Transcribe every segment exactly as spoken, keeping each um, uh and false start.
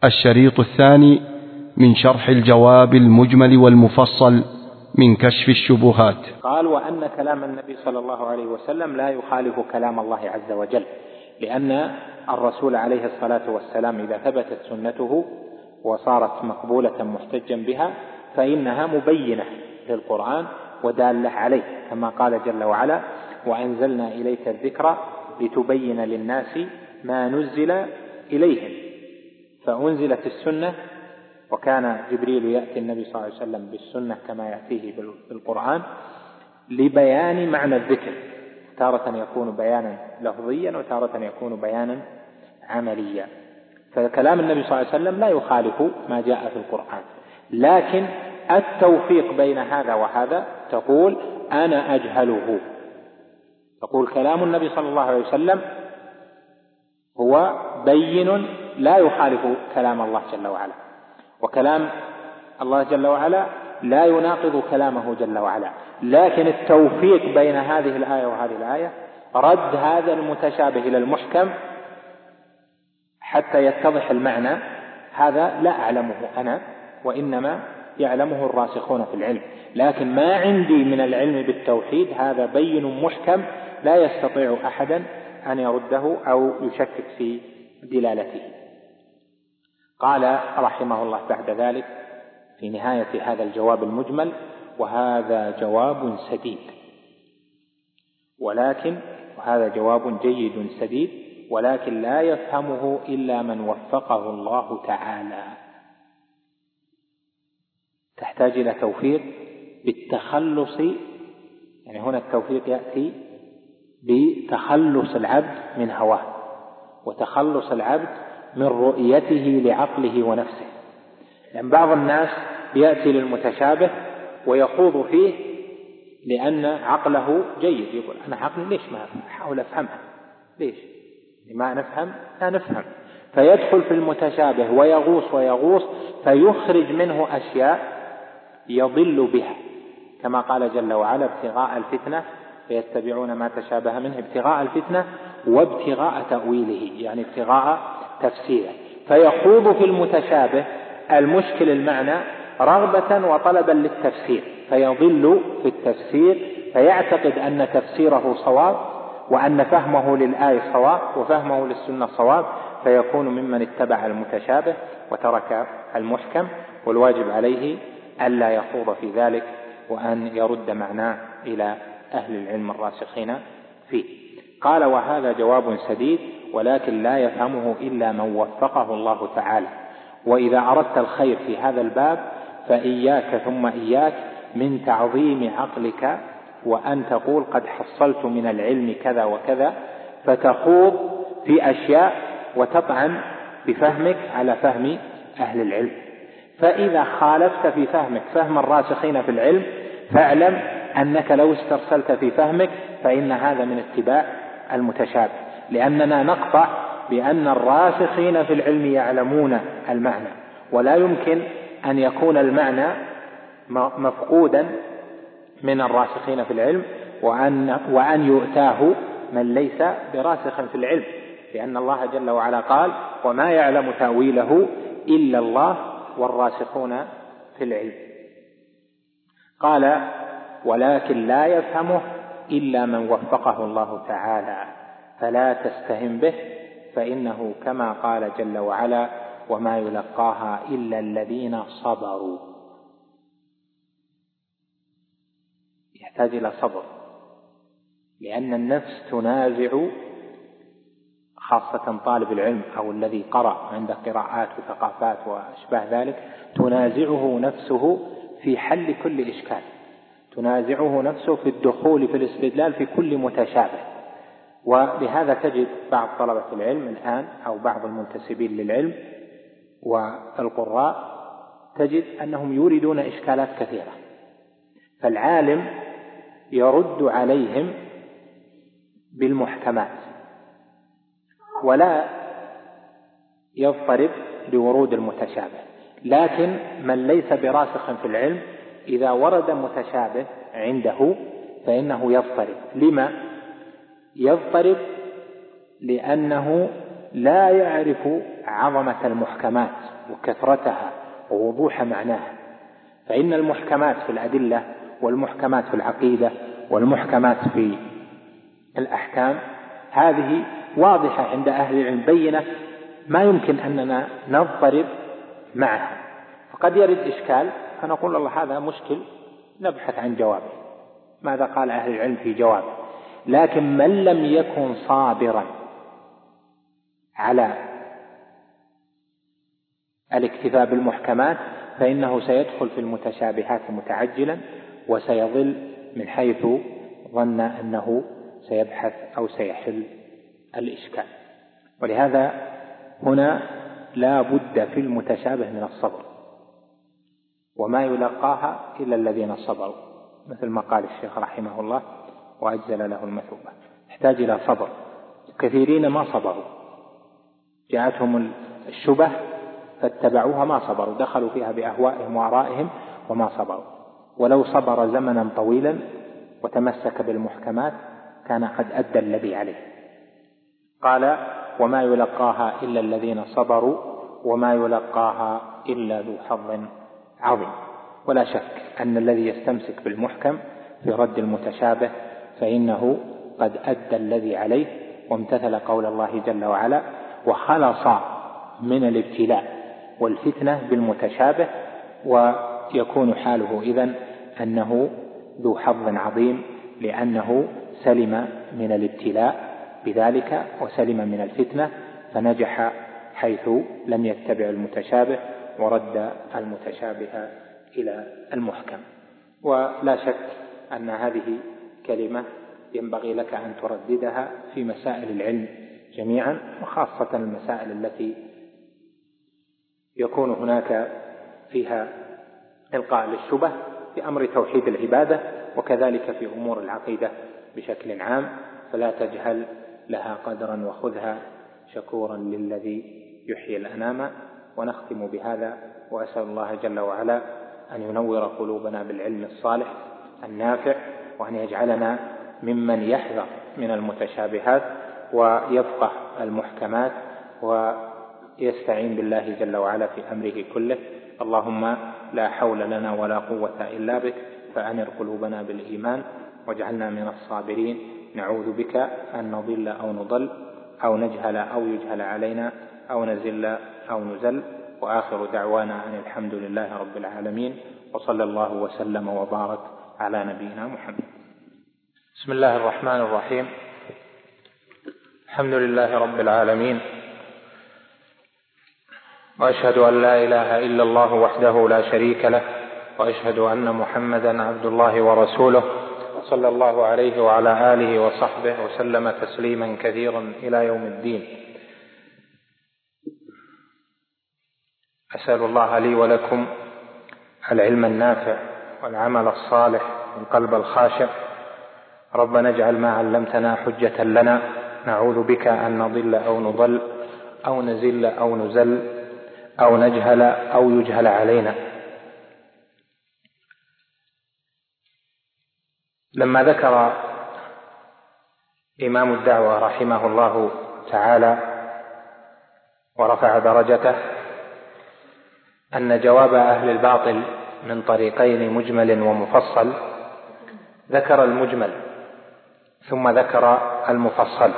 الشريط الثاني من شرح الجواب المجمل والمفصل من كشف الشبهات. قال: وأن كلام النبي صلى الله عليه وسلم لا يخالف كلام الله عز وجل، لأن الرسول عليه الصلاة والسلام إذا ثبتت سنته وصارت مقبولة محتجا بها فإنها مبينة للقرآن ودالة عليه، كما قال جل وعلا: وأنزلنا إليك الذكر لتبين للناس ما نزل إليهم. فأنزلت السنة، وكان جبريل يأتي النبي صلى الله عليه وسلم بالسنة كما يأتيه بالقرآن لبيان معنى الذكر، تارة يكون بيانا لفظيا وتارة يكون بيانا عمليا. فكلام النبي صلى الله عليه وسلم لا يخالف ما جاء في القرآن، لكن التوفيق بين هذا وهذا تقول أنا أجهله، تقول كلام النبي صلى الله عليه وسلم هو بين لا يخالف كلام الله جل وعلا، وكلام الله جل وعلا لا يناقض كلامه جل وعلا، لكن التوفيق بين هذه الآية وهذه الآية، رد هذا المتشابه إلى المحكم حتى يتضح المعنى، هذا لا أعلمه أنا، وإنما يعلمه الراسخون في العلم. لكن ما عندي من العلم بالتوحيد هذا بين محكم لا يستطيع أحدا أن يرده أو يشكك في دلالته. قال رحمه الله بعد ذلك في نهاية هذا الجواب المجمل: وهذا جواب سديد، ولكن وهذا جواب جيد سديد ولكن لا يفهمه إلا من وفقه الله تعالى. تحتاج إلى توفيق بالتخلص، يعني هنا التوفيق يأتي بتخلص العبد من هواه، وتخلص العبد من رؤيته لعقله ونفسه. لأن بعض الناس يأتي للمتشابه ويخوض فيه لأن عقله جيد، يقول أنا عقلي ليش ما أحاول أفهمها، ليش ما نفهم لا نفهم، فيدخل في المتشابه ويغوص ويغوص فيخرج منه أشياء يضل بها، كما قال جل وعلا: ابتغاء الفتنة فيتبعون ما تشابه منه، ابتغاء الفتنة وابتغاء تأويله، يعني ابتغاء تفسيره، فيخوض في المتشابه المشكل المعنى رغبة وطلبا للتفسير، فيضل في التفسير، فيعتقد أن تفسيره صواب وأن فهمه للآية صواب وفهمه للسنة صواب، فيكون ممن اتبع المتشابه وترك المحكم، والواجب عليه ألا يخوض في ذلك وأن يرد معناه إلى أهل العلم الراسخين فيه. قال: وهذا جواب سديد ولكن لا يفهمه إلا من وفقه الله تعالى. وإذا أردت الخير في هذا الباب فإياك ثم إياك من تعظيم عقلك وأن تقول قد حصلت من العلم كذا وكذا، فتخوض في أشياء وتطعن بفهمك على فهم أهل العلم. فإذا خالفت في فهمك فهم الراسخين في العلم فاعلم أنك لو استرسلت في فهمك فإن هذا من اتباع المتشابه، لأننا نقطع بأن الراسخين في العلم يعلمون المعنى، ولا يمكن أن يكون المعنى مفقودا من الراسخين في العلم وأن, وأن يؤتاه من ليس براسخ في العلم، لأن الله جل وعلا قال: وما يعلم تأويله إلا الله والراسخون في العلم. قال: ولكن لا يفهمه إلا من وفقه الله تعالى، فلا تستهن به، فإنه كما قال جل وعلا: وما يلقاها إلا الذين صبروا. يحتاج إلى صبر، لأن النفس تنازع، خاصة طالب العلم أو الذي قرأ عند قراءات وثقافات وأشباه ذلك، تنازعه نفسه في حل كل إشكال، تنازعه نفسه في الدخول في الاستدلال في كل متشابه. ولهذا تجد بعض طلبة العلم الآن أو بعض المنتسبين للعلم والقراء تجد أنهم يوردون إشكالات كثيرة، فالعالم يرد عليهم بالمحكمات ولا يضطرب لورود المتشابه. لكن من ليس براسخ في العلم إذا ورد متشابه عنده فإنه يضطرب. لما يضطرب؟ لأنه لا يعرف عظمة المحكمات وكثرتها ووضوح معناها. فإن المحكمات في الأدلة والمحكمات في العقيدة والمحكمات في الأحكام هذه واضحة عند أهل العلم بينة، ما يمكن أننا نضطرب معها. فقد يرد إشكال فنقول الله هذا مشكل نبحث عن جوابه، ماذا قال أهل العلم في جوابه. لكن من لم يكن صابرا على الاكتفاء بالمحكمات فإنه سيدخل في المتشابهات متعجلا وسيضل من حيث ظن أنه سيبحث أو سيحل الإشكال. ولهذا هنا لا بد في المتشابه من الصبر، وما يلقاها إلا الذين صبروا، مثل ما قال الشيخ رحمه الله وأجزل له المثوبة، يحتاج إلى صبر. كثيرين ما صبروا، جاءتهم الشبه فاتبعوها ما صبروا، دخلوا فيها بأهوائهم وآرائهم وما صبروا. ولو صبر زمنا طويلا وتمسك بالمحكمات كان قد أدى الذي عليه. قال وما يلقاها إلا الذين صبروا وما يلقاها إلا ذو حظ عظيم. ولا شك أن الذي يستمسك بالمحكم في رد المتشابه فإنه قد أدى الذي عليه وامتثل قول الله جل وعلا، وخلص من الابتلاء والفتنة بالمتشابه، ويكون حاله إذن أنه ذو حظ عظيم، لأنه سلم من الابتلاء بذلك وسلم من الفتنة، فنجح حيث لم يتبع المتشابه ورد المتشابه إلى المحكم. ولا شك أن هذه كلمة ينبغي لك أن ترددها في مسائل العلم جميعا، وخاصة المسائل التي يكون هناك فيها إلقاء للشبه في أمر توحيد العبادة، وكذلك في أمور العقيدة بشكل عام، فلا تجهل لها قدرا وخذها شكورا للذي يحيي الأنام. ونختم بهذا، وأسأل الله جل وعلا أن ينور قلوبنا بالعلم الصالح النافع، وأن يجعلنا ممن يحذر من المتشابهات ويفقه المحكمات ويستعين بالله جل وعلا في أمره كله. اللهم لا حول لنا ولا قوة إلا بك، فأنر قلوبنا بالإيمان واجعلنا من الصابرين. نعوذ بك أن نضل أو نضل أو نجهل أو يجهل علينا أو نزل أو نزل. وآخر دعوانا أن الحمد لله رب العالمين، وصلى الله وسلم وبارك على نبينا محمد. بسم الله الرحمن الرحيم. الحمد لله رب العالمين، وأشهد أن لا إله إلا الله وحده لا شريك له، وأشهد أن محمدا عبد الله ورسوله، صلى الله عليه وعلى آله وصحبه وسلم تسليما كثيرا إلى يوم الدين. أسأل الله لي ولكم العلم النافع والعمل الصالح والقلب الخاشع. ربنا اجعل ما علمتنا حجة لنا، نعوذ بك أن نضل أو نضل أو نزل أو نزل أو نجهل أو يجهل علينا. لما ذكر إمام الدعوة رحمه الله تعالى ورفع درجته أن جواب أهل الباطل من طريقين مجمل ومفصل، ذكر المجمل ثم ذكر المفصل.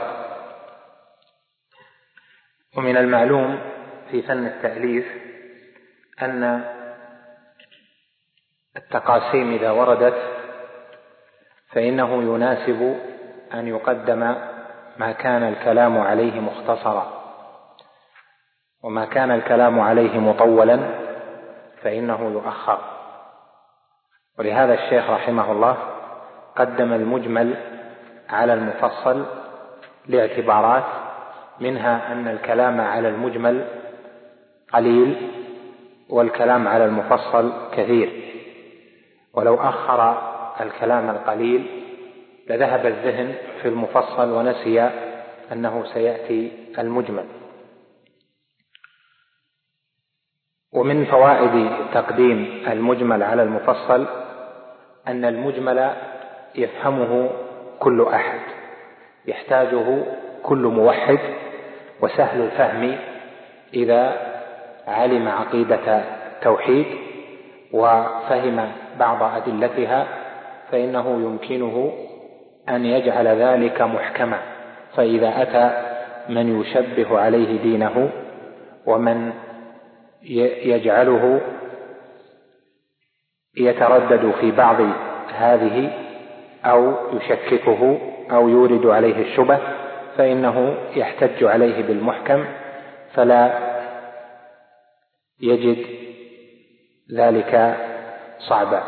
ومن المعلوم في فن التأليف أن التقاسيم إذا وردت فإنه يناسب أن يقدم ما كان الكلام عليه مختصرا، وما كان الكلام عليه مطولا فإنه يؤخر. ولهذا الشيخ رحمه الله قدم المجمل على المفصل لاعتبارات، منها أن الكلام على المجمل قليل والكلام على المفصل كثير، ولو أخر الكلام القليل لذهب الذهن في المفصل ونسي أنه سيأتي المجمل. ومن فوائد تقديم المجمل على المفصل أن المجمل يفهمه كل أحد، يحتاجه كل موحد، وسهل الفهم إذا علم عقيدة التوحيد وفهم بعض أدلتها، فإنه يمكنه أن يجعل ذلك محكما. فإذا أتى من يشبه عليه دينه ومن يجعله يتردد في بعض هذه أو يشككه أو يورد عليه الشبه، فإنه يحتج عليه بالمحكم فلا يجد ذلك صعبا.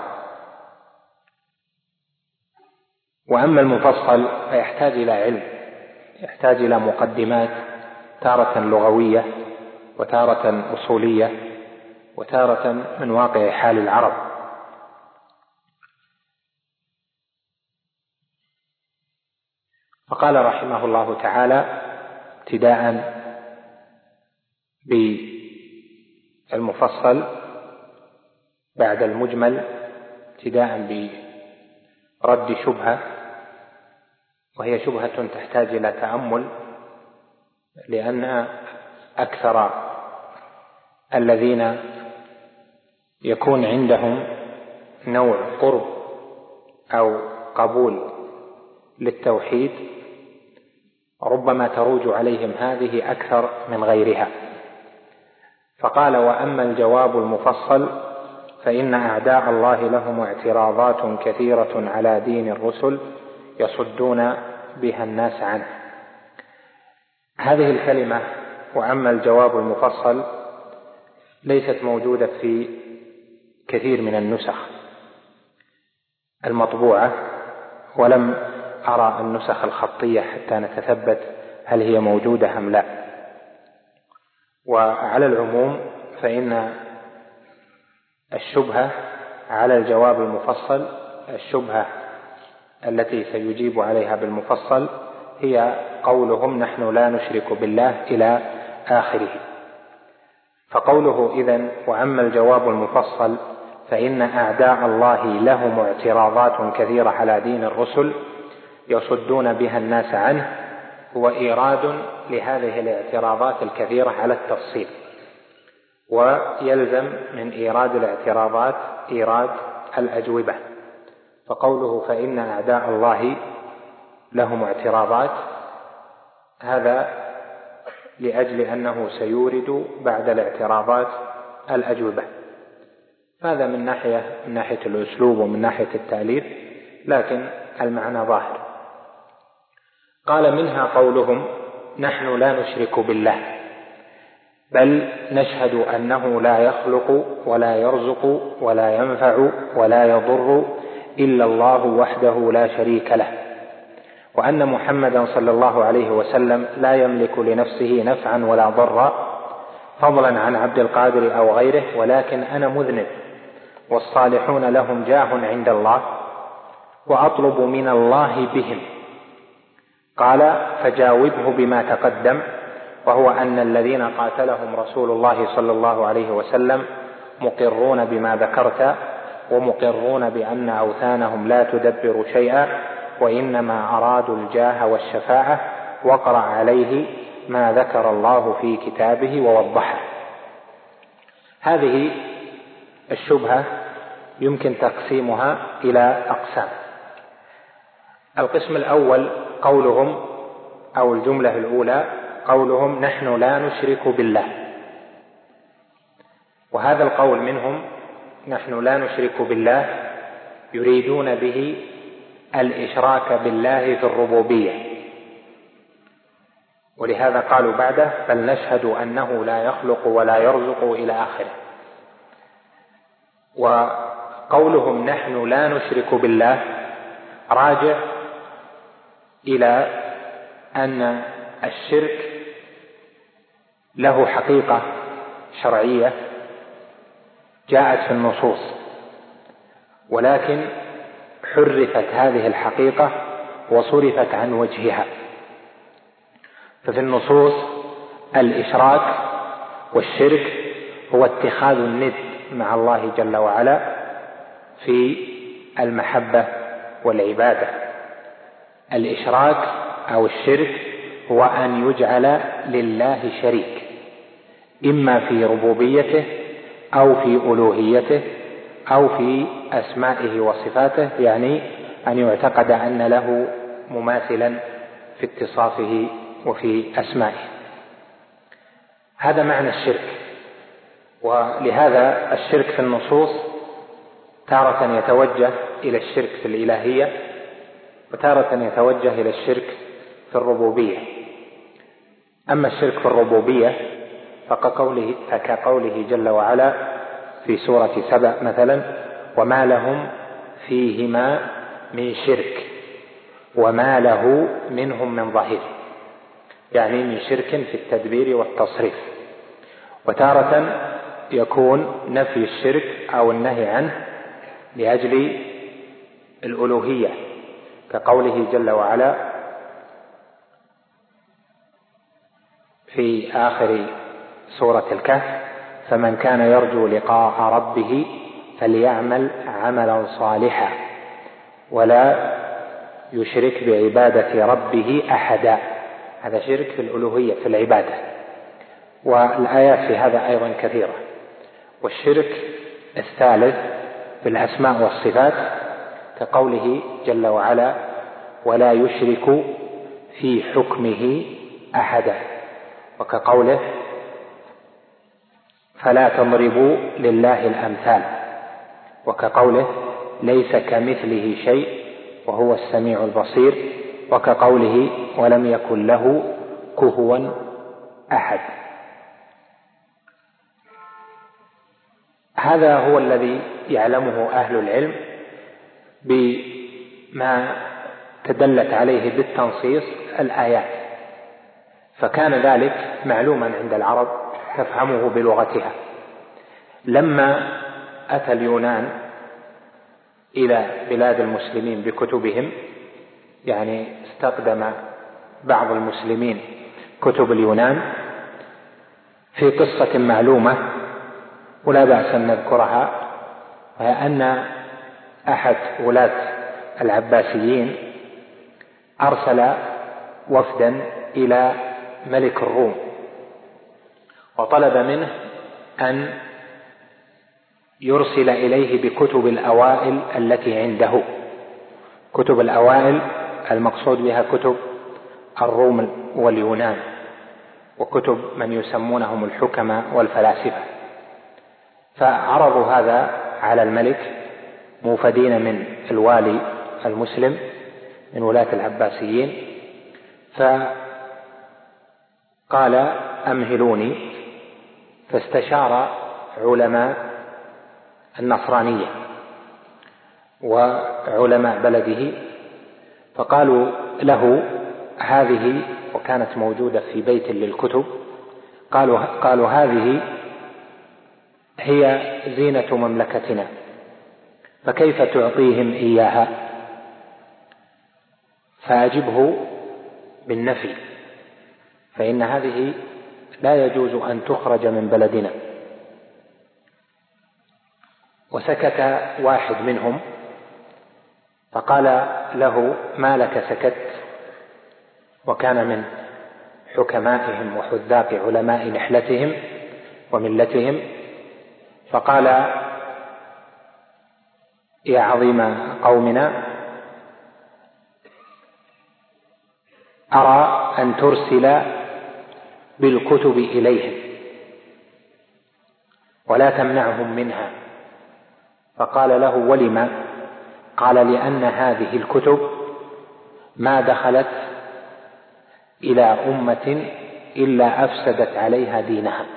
وأما المفصل فيحتاج إلى علم، يحتاج إلى مقدمات تارة لغوية وتارة أصولية وتارة من واقع حال العرب. فقال رحمه الله تعالى ابتداء بالمفصل بعد المجمل، ابتداء برد شبهة، وهي شبهة تحتاج إلى تأمل، لأن أكثر الذين يكون عندهم نوع قرب أو قبول للتوحيد ربما تروج عليهم هذه أكثر من غيرها. فقال: وأما الجواب المفصل فإن أعداء الله لهم اعتراضات كثيرة على دين الرسل يصدون بها الناس عنه. هذه الكلمة وأما الجواب المفصل ليست موجودة في كثير من النسخ المطبوعة، ولم أرى النسخ الخطية حتى نتثبت هل هي موجودة أم لا. وعلى العموم فإن الشبهة على الجواب المفصل، الشبهة التي سيجيب عليها بالمفصل هي قولهم: نحن لا نشرك بالله إلى آخره. فقوله إذن: وأما الجواب المفصل فإن أعداء الله لهم اعتراضات كثيرة على دين الرسل يصدون بها الناس عنه، هو إيراد لهذه الاعتراضات الكثيرة على التفصيل، ويلزم من إيراد الاعتراضات إيراد الأجوبة. فقوله فإن أعداء الله لهم اعتراضات هذا لأجل أنه سيورد بعد الاعتراضات الأجوبة. هذا من ناحية من ناحية الأسلوب ومن ناحية التأليف، لكن المعنى ظاهر. قال: منها قولهم: نحن لا نشرك بالله، بل نشهد أنه لا يخلق ولا يرزق ولا ينفع ولا يضر إلا الله وحده لا شريك له، وأن محمدا صلى الله عليه وسلم لا يملك لنفسه نفعا ولا ضرا فضلا عن عبد القادر أو غيره، ولكن أنا مذنب والصالحون لهم جاه عند الله وأطلب من الله بهم. قال: فجاوبه بما تقدم، وهو أن الذين قاتلهم رسول الله صلى الله عليه وسلم مقرون بما ذكرت، ومقرون بأن أوثانهم لا تدبر شيئا وإنما أرادوا الجاه والشفاعة، وقرأ عليه ما ذكر الله في كتابه ووضحه. هذه الشبهة يمكن تقسيمها إلى أقسام. القسم الأول قولهم أو الجملة الأولى قولهم: نحن لا نشرك بالله. وهذا القول منهم نحن لا نشرك بالله يريدون به الإشراك بالله في الربوبية، ولهذا قالوا بعده: بل نشهد أنه لا يخلق ولا يرزق إلى آخره. وقولهم نحن لا نشرك بالله راجع إلى أن الشرك له حقيقة شرعية جاءت في النصوص، ولكن حرفت هذه الحقيقة وصرفت عن وجهها. ففي النصوص الإشراك والشرك هو اتخاذ الند مع الله جل وعلا في المحبة والعبادة. الإشراك أو الشرك هو أن يجعل لله شريك، إما في ربوبيته أو في ألوهيته أو في أسمائه وصفاته، يعني أن يعتقد أن له مماثلا في اتصافه وفي أسمائه. هذا معنى الشرك. ولهذا الشرك في النصوص تارة يتوجه إلى الشرك في الإلهية، وتارة يتوجه إلى الشرك في الربوبية. أما الشرك في الربوبية فكقوله, فكقوله جل وعلا في سورة سبأ مثلا: وما لهم فيهما من شرك وما له منهم من ظهير، يعني من شرك في التدبير والتصريف. وتارة يكون نفي الشرك أو النهي عنه لأجل الألوهية، كقوله جل وعلا في آخر سورة الكهف: فمن كان يرجو لقاء ربه فليعمل عملا صالحا ولا يشرك بعبادة ربه أحدا. هذا شرك في الألوهية في العبادة. والآيات في هذا أيضا كثيرة. والشرك الثالث في الأسماء والصفات كقوله جل وعلا: ولا يشرك في حكمه أحدا، وكقوله: فلا تضربوا لله الأمثال، وكقوله: ليس كمثله شيء وهو السميع البصير، وكقوله: ولم يكن له كفوا أحد. هذا هو الذي يعلمه أهل العلم بما تدلت عليه بالتنصيص الآيات، فكان ذلك معلوما عند العرب تفهمه بلغتها. لما أتى اليونان إلى بلاد المسلمين بكتبهم، يعني استقدم بعض المسلمين كتب اليونان في قصة معلومة ولا بأس أن نذكرها، وهي أن أحد ولاة العباسيين أرسل وفدا إلى ملك الروم وطلب منه أن يرسل إليه بكتب الأوائل التي عنده. كتب الأوائل المقصود بها كتب الروم واليونان، وكتب من يسمونهم الحكماء والفلاسفة. فعرضوا هذا على الملك موفدين من الوالي المسلم من ولاة العباسيين، فقال: أمهلوني. فاستشار علماء النصرانية وعلماء بلده، فقالوا له: هذه، وكانت موجودة في بيت للكتب، قالوا, قالوا هذه هي زينة مملكتنا، فكيف تعطيهم إياها؟ فأجبه بالنفي، فإن هذه لا يجوز أن تخرج من بلدنا. وسكت واحد منهم فقال له: ما لك سكت؟ وكان من حكمائهم وحذاق علماء نحلتهم وملتهم. فقال: يا عظيم قومنا، أرى أن ترسل بالكتب إليهم ولا تمنعهم منها. فقال له: ولم؟ قال: لأن هذه الكتب ما دخلت إلى أمة إلا أفسدت عليها دينها.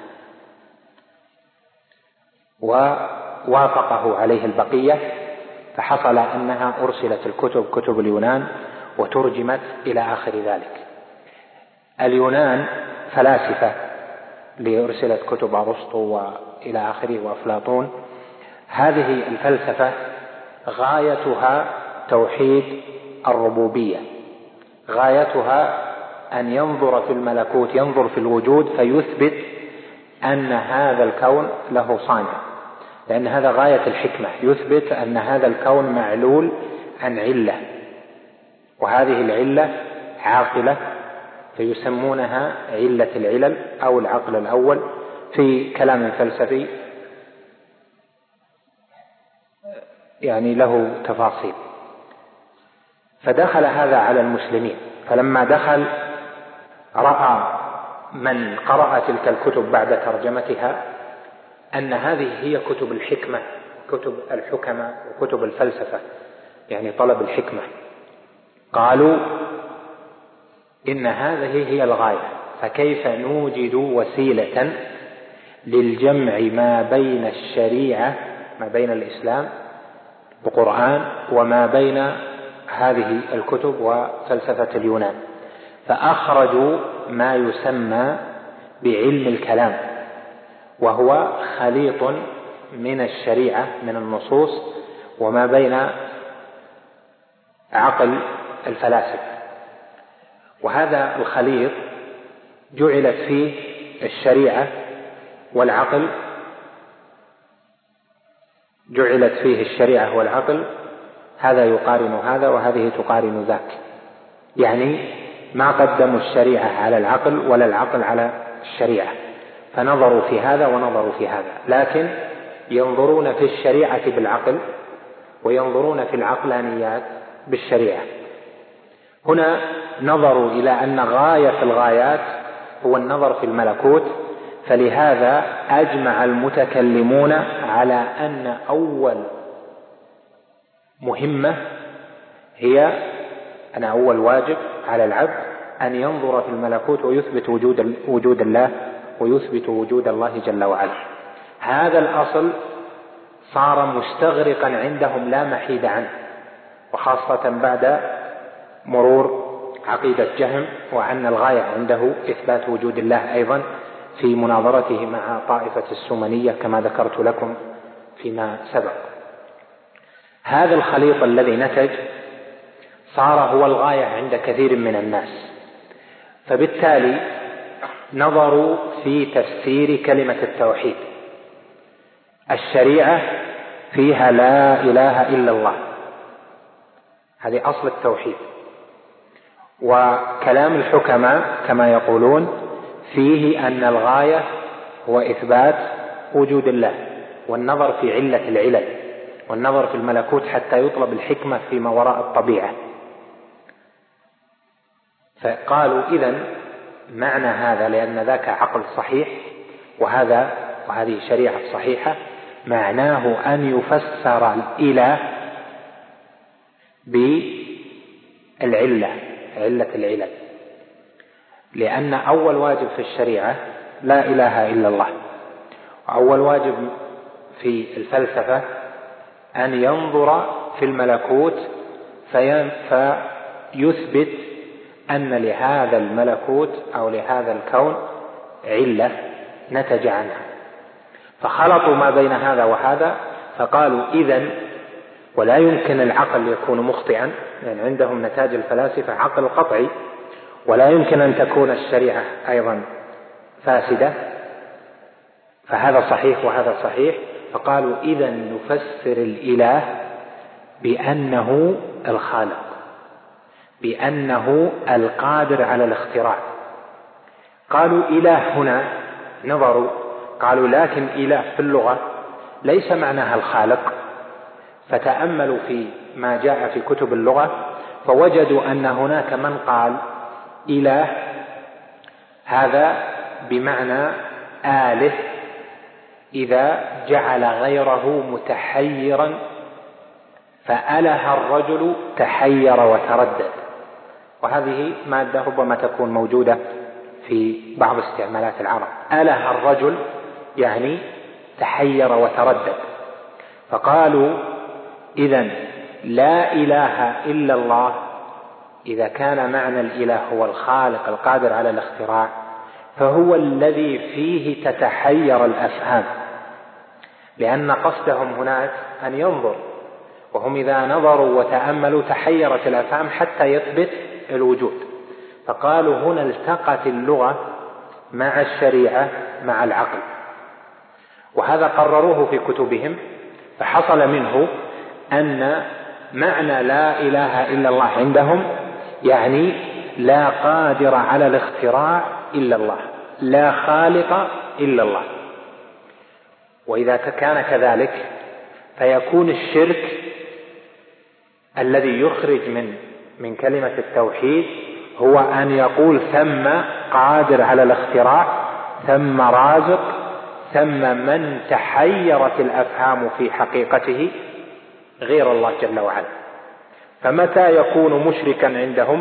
ووافقه عليه البقية، فحصل أنها أرسلت الكتب كتب اليونان وترجمت إلى آخر ذلك. اليونان فلاسفة لأرسلت كتب أرسطو وإلى آخره وأفلاطون. هذه الفلسفة غايتها توحيد الربوبية، غايتها أن ينظر في الملكوت، ينظر في الوجود فيثبت أن هذا الكون له صانع، لأن هذا غاية الحكمة، يثبت أن هذا الكون معلول عن علة، وهذه العلة عاقلة فيسمونها علة العلل أو العقل الأول في كلام فلسفي يعني له تفاصيل. فدخل هذا على المسلمين، فلما دخل رأى من قرأ تلك الكتب بعد ترجمتها أن هذه هي كتب الحكمة، كتب الحكمة وكتب الفلسفة، يعني طلب الحكمة. قالوا إن هذه هي الغاية، فكيف نوجد وسيلة للجمع ما بين الشريعة، ما بين الإسلام وقرآن، وما بين هذه الكتب وفلسفة اليونان؟ فأخرجوا ما يسمى بعلم الكلام، وهو خليط من الشريعة من النصوص وما بين عقل الفلاسفة. وهذا الخليط جعلت فيه الشريعة والعقل جعلت فيه الشريعة والعقل هذا يقارن هذا وهذه تقارن ذاك، يعني ما قدموا الشريعة على العقل ولا العقل على الشريعة، فنظروا في هذا ونظروا في هذا، لكن ينظرون في الشريعة بالعقل وينظرون في العقلانيات بالشريعة. هنا نظروا إلى أن غاية الغايات هو النظر في الملكوت، فلهذا أجمع المتكلمون على أن أول مهمة هي أن أول واجب على العبد أن ينظر في الملكوت ويثبت وجود وجود الله ويثبت وجود الله جل وعلا. هذا الأصل صار مستغرقا عندهم لا محيد عنه، وخاصة بعد مرور عقيدة جهم، وأن الغاية عنده إثبات وجود الله أيضا في مناظرته مع طائفة السمنية كما ذكرت لكم فيما سبق. هذا الخليط الذي نتج صار هو الغاية عند كثير من الناس، فبالتالي نظروا في تفسير كلمة التوحيد. الشريعة فيها لا إله إلا الله، هذه أصل التوحيد. وكلام الحكماء كما يقولون فيه أن الغاية هو إثبات وجود الله والنظر في علة العلل والنظر في الملكوت حتى يطلب الحكمة فيما وراء الطبيعة. فقالوا إذن معنى هذا، لأن ذاك عقل صحيح وهذا وهذه شريعة صحيحة، معناه أن يفسر الإله بالعلة، علة العلل، لأن أول واجب في الشريعة لا إله إلا الله، وأول واجب في الفلسفة أن ينظر في الملكوت فيثبت أن لهذا الملكوت أو لهذا الكون علة نتج عنها. فخلطوا ما بين هذا وهذا، فقالوا إذن ولا يمكن العقل يكون مخطئا، يعني عندهم نتاج الفلاسفة عقل قطعي، ولا يمكن أن تكون الشريعة أيضا فاسدة، فهذا صحيح وهذا صحيح. فقالوا إذن نفسر الإله بأنه الخالق، بأنه القادر على الاختراع. قالوا إله هنا نظروا قالوا لكن إله في اللغة ليس معناها الخالق، فتأملوا في ما جاء في كتب اللغة فوجدوا أن هناك من قال إله هذا بمعنى آله إذا جعل غيره متحيرا، فأله الرجل تحير وتردد، وهذه مادة ربما تكون موجودة في بعض استعمالات العرب. أله الرجل يعني تحير وتردد. فقالوا إذن لا إله إلا الله إذا كان معنى الإله هو الخالق القادر على الاختراع، فهو الذي فيه تتحير الأفهام، لأن قصدهم هناك أن ينظر، وهم إذا نظروا وتأملوا تحيرت الأفهام حتى يثبت الوجود. فقالوا هنا التقت اللغة مع الشريعة مع العقل، وهذا قرروه في كتبهم. فحصل منه أن معنى لا إله إلا الله عندهم يعني لا قادر على الاختراع إلا الله، لا خالق إلا الله. وإذا كان كذلك فيكون الشرك الذي يخرج من من كلمة التوحيد هو أن يقول ثم قادر على الاختراع، ثم رازق، ثم من تحيرت الأفهام في حقيقته غير الله جل وعلا. فمتى يكون مشركا عندهم؟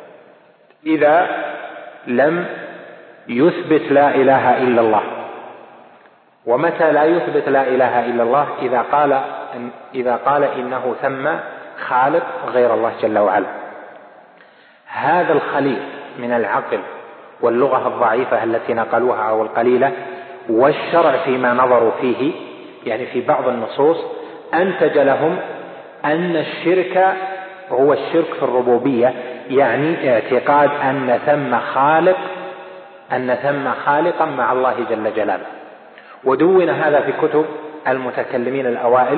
إذا لم يثبت لا إله إلا الله. ومتى لا يثبت لا إله إلا الله؟ إذا قال إذا قال إنه ثم خالق غير الله جل وعلا. هذا الخليط من العقل واللغة الضعيفة التي نقلوها أو القليلة والشرع فيما نظروا فيه، يعني في بعض النصوص، أنتج لهم أن الشرك هو الشرك في الربوبية، يعني اعتقاد أن ثم خالق أن ثم خالقا مع الله جل جلاله. ودون هذا في كتب المتكلمين الأوائل،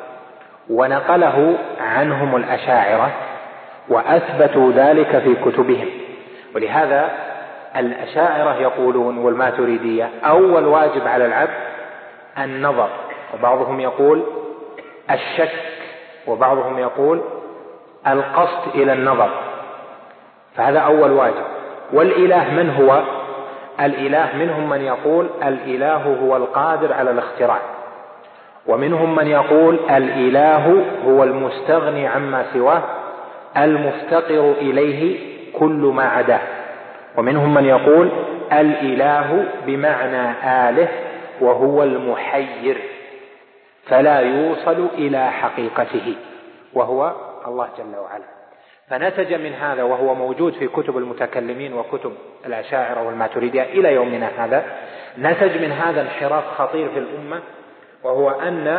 ونقله عنهم الأشاعرة وأثبتوا ذلك في كتبهم. ولهذا الأشاعرة يقولون والماتريدية أول واجب على العبد النظر، وبعضهم يقول الشك، وبعضهم يقول القصد إلى النظر، فهذا أول واجب. والإله من هو؟ الإله منهم من يقول الإله هو القادر على الاختراع، ومنهم من يقول الإله هو المستغني عما سواه المفتقر إليه كل ما عداه، ومنهم من يقول الإله بمعنى آله وهو المحير فلا يوصل إلى حقيقته وهو الله جل وعلا. فنتج من هذا، وهو موجود في كتب المتكلمين وكتب الأشاعرة والماتريدية إلى يومنا هذا، نتج من هذا انحراف خطير في الأمة، وهو أن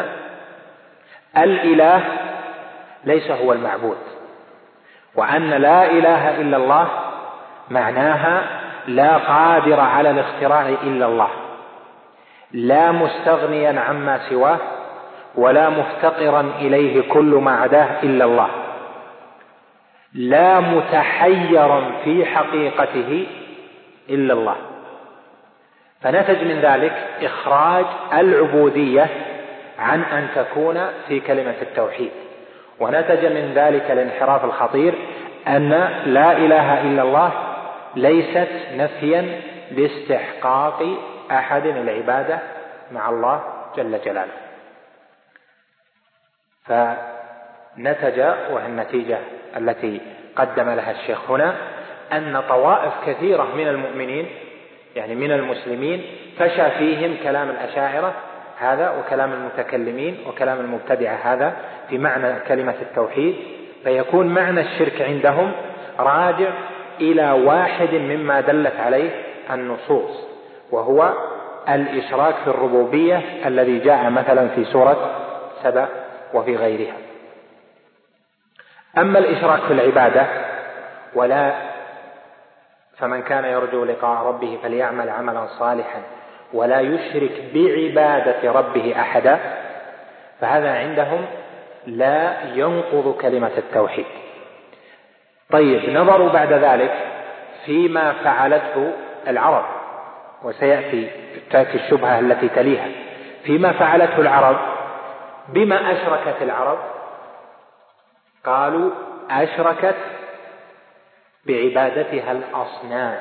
الإله ليس هو المعبود، وأن لا إله إلا الله معناها لا قادر على الاختراع إلا الله، لا مستغنيا عما سواه، ولا مفتقرا إليه كل ما عداه إلا الله، لا متحيرا في حقيقته إلا الله. فنتج من ذلك إخراج العبودية عن أن تكون في كلمة التوحيد، ونتج من ذلك الانحراف الخطير أن لا إله إلا الله ليست نفيا لاستحقاق أحد العبادة مع الله جل جلاله. فنتج، وهي النتيجة التي قدم لها الشيخ هنا، أن طوائف كثيرة من المؤمنين يعني من المسلمين فشى فيهم كلام الأشاعرة هذا وكلام المتكلمين وكلام المبتدعة هذا في معنى كلمة التوحيد، فيكون معنى الشرك عندهم راجع إلى واحد مما دلت عليه النصوص، وهو الإشراك في الربوبية الذي جاء مثلا في سورة سبأ وفي غيرها. أما الإشراك في العبادة ولا فمن كان يرجو لقاء ربه فليعمل عملا صالحا ولا يشرك بعبادة ربه أحدا، فهذا عندهم لا ينقض كلمة التوحيد. طيب، نظروا بعد ذلك فيما فعلته العرب، وسيأتي تأتي الشبهة التي تليها، فيما فعلته العرب. بما أشركت العرب؟ قالوا أشركت بعبادتها الأصنام،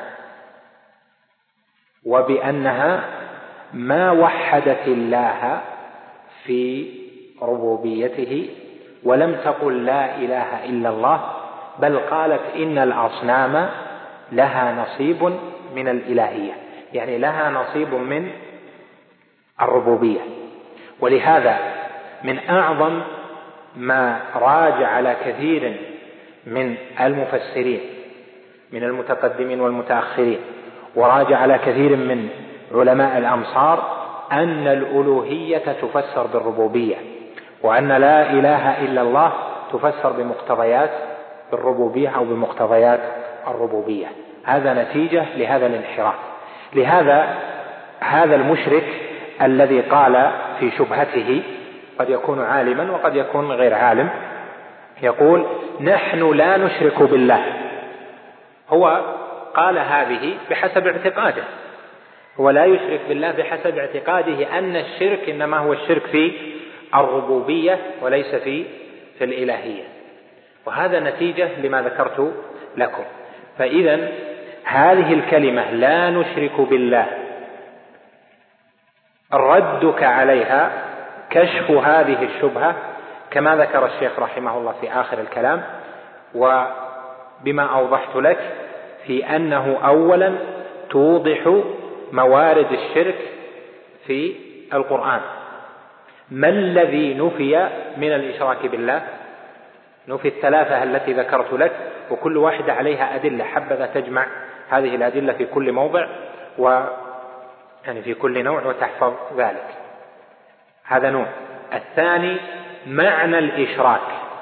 وبأنها ما وحدت الله في ربوبيته ولم تقل لا إله إلا الله، بل قالت إن الأصنام لها نصيب من الإلهية، يعني لها نصيب من الربوبية. ولهذا من أعظم ما راجع على كثير من المفسرين من المتقدمين والمتأخرين، وراجع على كثير من علماء الأمصار، أن الألوهية تفسر بالربوبية، وأن لا إله إلا الله تفسر بمقتضيات الربوبية أو بمقتضيات الربوبية. هذا نتيجة لهذا الانحراف. لهذا هذا المشرك الذي قال في شبهته، قد يكون عالما وقد يكون غير عالم، يقول نحن لا نشرك بالله هو قال هذه بحسب اعتقاده، هو لا يشرك بالله بحسب اعتقاده أن الشرك إنما هو الشرك في الربوبية وليس في في الإلهية، وهذا نتيجة لما ذكرت لكم. فإذا هذه الكلمة لا نشرك بالله ردك عليها كشف هذه الشبهة كما ذكر الشيخ رحمه الله في آخر الكلام، وبما أوضحت لك في أنه أولا توضح موارد الشرك في القرآن. ما الذي نفي من الإشراك بالله؟ نفي الثلاثة التي ذكرت لك، وكل واحدة عليها أدلة، حبذا تجمع هذه الأدلة في كل موضع و يعني في كل نوع وتحفظ ذلك. هذا نوع. الثاني معنى الإشراك